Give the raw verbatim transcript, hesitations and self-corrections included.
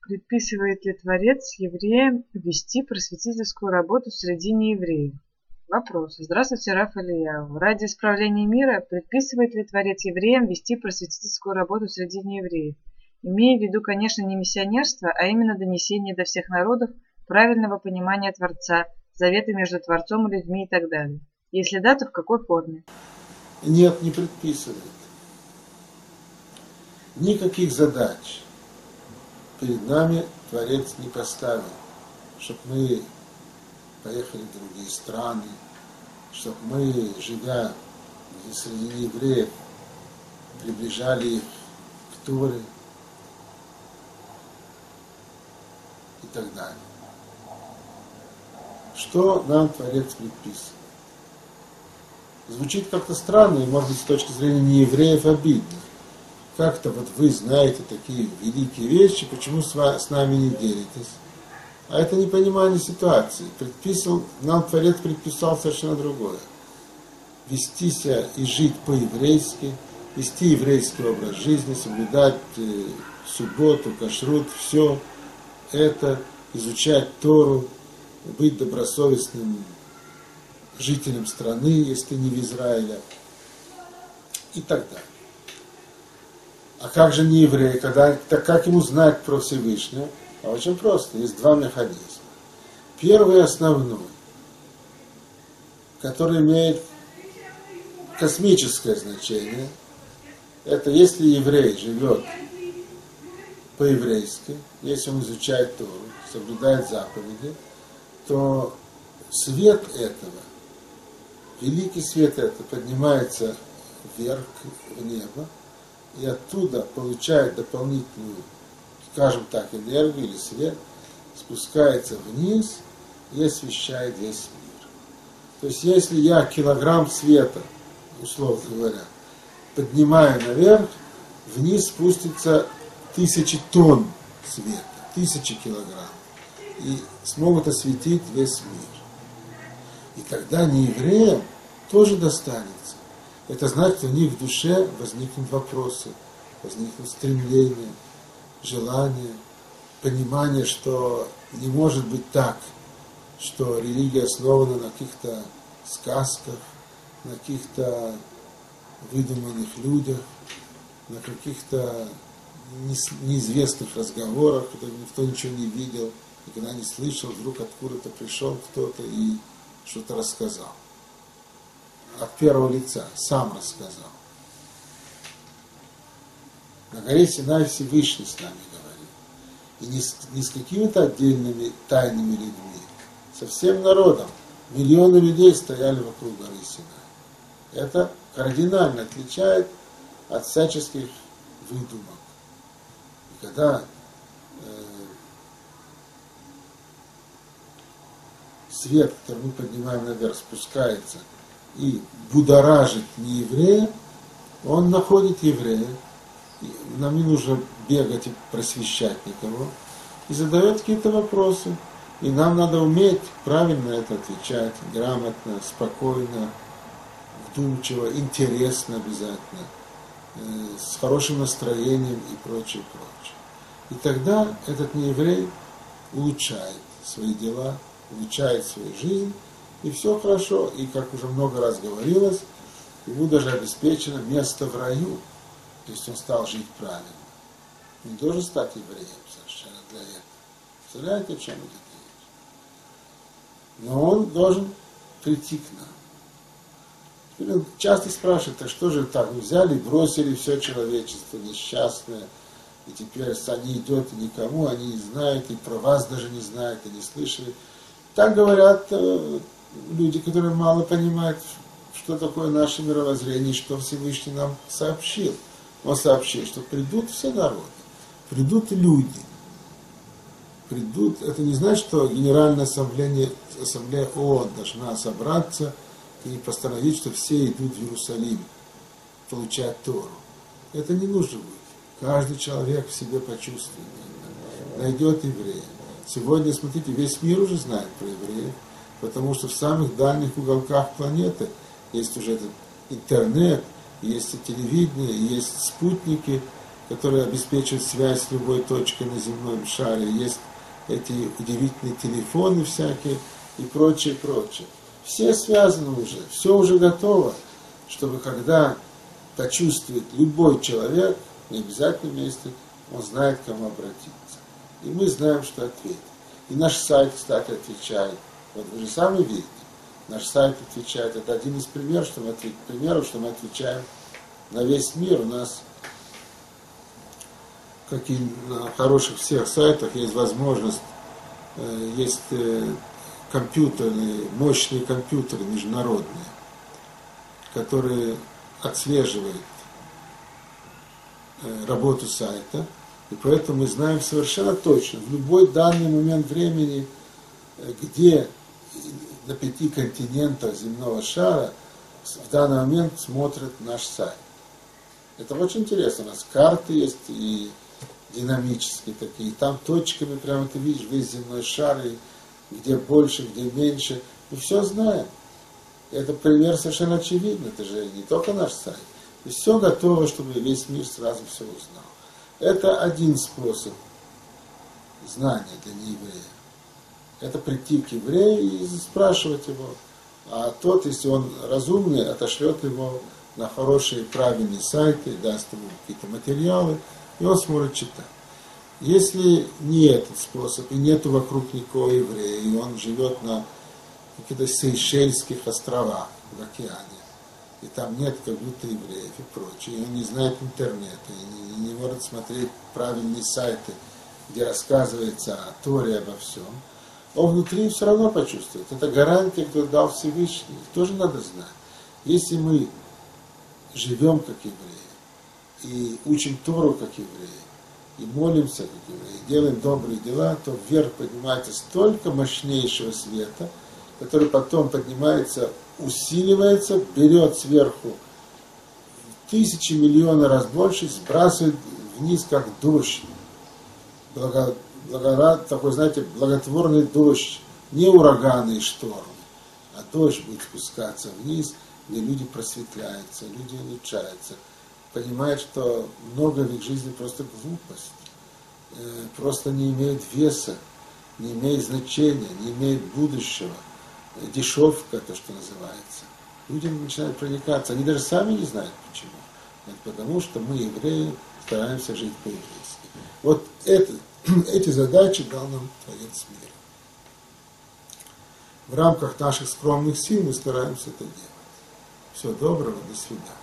Предписывает ли Творец евреям вести просветительскую работу среди неевреев? Вопрос. Здравствуйте, Рав Ильяу. Ради исправления мира предписывает ли Творец евреям вести просветительскую работу среди неевреев? Имея в виду, конечно, не миссионерство, а именно донесение до всех народов правильного понимания Творца, завета между Творцом и людьми и так далее. Если да, то в какой форме? Нет, не предписывает. Никаких задач перед нами Творец не поставил, чтобы мы поехали в другие страны, чтобы мы, живя среди евреев, приближали их к Торе и так далее. Что нам Творец предписывает? Звучит как-то странно, и, может быть, с точки зрения неевреев обидно. Как-то вот вы знаете такие великие вещи, почему с, вами, с нами не делитесь? А это непонимание ситуации. Предписал, нам Творец предписал совершенно другое. Вести себя и жить по-еврейски, вести еврейский образ жизни, соблюдать э, субботу, кашрут, все это, изучать Тору, быть добросовестным жителем страны, если ты не в Израиле, и так далее. А как же не еврей, когда, так как ему знать про Всевышнего? А очень просто, есть два механизма. Первый основной, который имеет космическое значение, это если еврей живет по-еврейски, если он изучает Тору, соблюдает заповеди, то свет этого, великий свет этого поднимается вверх, в небо, и оттуда получает дополнительную, скажем так, энергию или свет, спускается вниз и освещает весь мир. То есть, если я килограмм света, условно говоря, поднимаю наверх, вниз спустится тысячи тонн света, тысячи килограмм, и смогут осветить весь мир. И тогда неевреям тоже достанется. Это значит, что у них в душе возникнут вопросы, возникнут стремления, желания, понимание, что не может быть так, что религия основана на каких-то сказках, на каких-то выдуманных людях, на каких-то неизвестных разговорах, которые никто ничего не видел, никогда не слышал, вдруг откуда-то пришел кто-то и что-то рассказал. От первого лица, сам рассказал. На горе Синай Всевышний с нами говорит. И не с, не с какими-то отдельными тайными людьми, со всем народом. Миллионы людей стояли вокруг горы Синай. Это кардинально отличает от всяческих выдумок. И когда э, свет, который мы поднимаем наверх, спускается и будоражит нееврея, он находит еврея, нам не нужно бегать и просвещать никого, и задает какие-то вопросы. И нам надо уметь правильно это отвечать, грамотно, спокойно, вдумчиво, интересно обязательно, с хорошим настроением и прочее, прочее. И тогда этот нееврей улучшает свои дела, улучшает свою жизнь, и все хорошо. И, как уже много раз говорилось, ему даже обеспечено место в раю, если он стал жить правильно. Он не должен стать евреем совершенно для этого. Представляете, о чем идет речь? Но он должен прийти к нам. Теперь он часто спрашивает, так что же так, вы взяли и бросили все человечество несчастное, и теперь не идет никому, они не знают, и про вас даже не знают, и не слышали. Так говорят э, люди, которые мало понимают, что такое наше мировоззрение, что Всевышний нам сообщил. Он сообщил, что придут все народы, придут люди. Придут, это не значит, что Генеральная ассамблея, ассамблея ООН должна собраться и постановить, что все идут в Иерусалим получать Тору. Это не нужно будет. Каждый человек в себе почувствует, найдет еврея. Сегодня, смотрите, весь мир уже знает про евреев, потому что в самых дальних уголках планеты есть уже этот интернет, есть и телевидение, есть спутники, которые обеспечивают связь с любой точкой на земном шаре. Есть эти удивительные телефоны всякие и прочее, прочее. Все связаны уже, все уже готово, чтобы когда почувствует любой человек, не обязательно вместе, он знает, к кому обратиться. И мы знаем, что ответить. И наш сайт, кстати, отвечает. Вот вы же сами видите, наш сайт отвечает. Это один из примеров, что мы, примеров, что мы отвечаем на весь мир. У нас, как и на хороших всех сайтах, есть возможность, есть компьютеры, мощные компьютеры международные, которые отслеживают работу сайта. И поэтому мы знаем совершенно точно, в любой данный момент времени, где на пяти континентах земного шара в данный момент смотрят наш сайт. Это очень интересно. У нас карты есть и динамические такие. И там точками прямо ты видишь весь земной шар, и где больше, где меньше. Мы все знаем. Это пример совершенно очевидный. Это же не только наш сайт. И все готово, чтобы весь мир сразу все узнал. Это один способ знания для нееврея. Это прийти к еврею и спрашивать его. А тот, если он разумный, отошлет его на хорошие, правильные сайты, даст ему какие-то материалы, и он сможет читать. Если не этот способ, и нету вокруг никакого еврея, и он живет на каких-то Сейшельских островах в океане, и там нет как будто евреев и прочее, и он не знает интернета, и не, не может смотреть правильные сайты, где рассказывается о Торе, обо всем, он внутри все равно почувствует. Это гарантия, кто дал Всевышний. Тоже надо знать. Если мы живем как евреи, и учим Тору как евреи, и молимся как евреи, и делаем добрые дела, то вверх поднимается столько мощнейшего света, который потом поднимается, усиливается, берет сверху тысячи, миллионы раз больше, сбрасывает вниз, как дождь. Благо, благорад, такой, знаете, благотворный дождь, не ураганы и штормы, а дождь будет спускаться вниз, где люди просветляются, люди улучшаются, понимают, что много в их жизни просто глупость, просто не имеет веса, не имеет значения, не имеет будущего, дешевка, то, что называется. Люди начинают проникаться, они даже сами не знают почему. Это потому, что мы, евреи, стараемся жить по-еврейски. Вот это, эти задачи дал нам Творец мира. В рамках наших скромных сил мы стараемся это делать. Всего доброго, до свидания.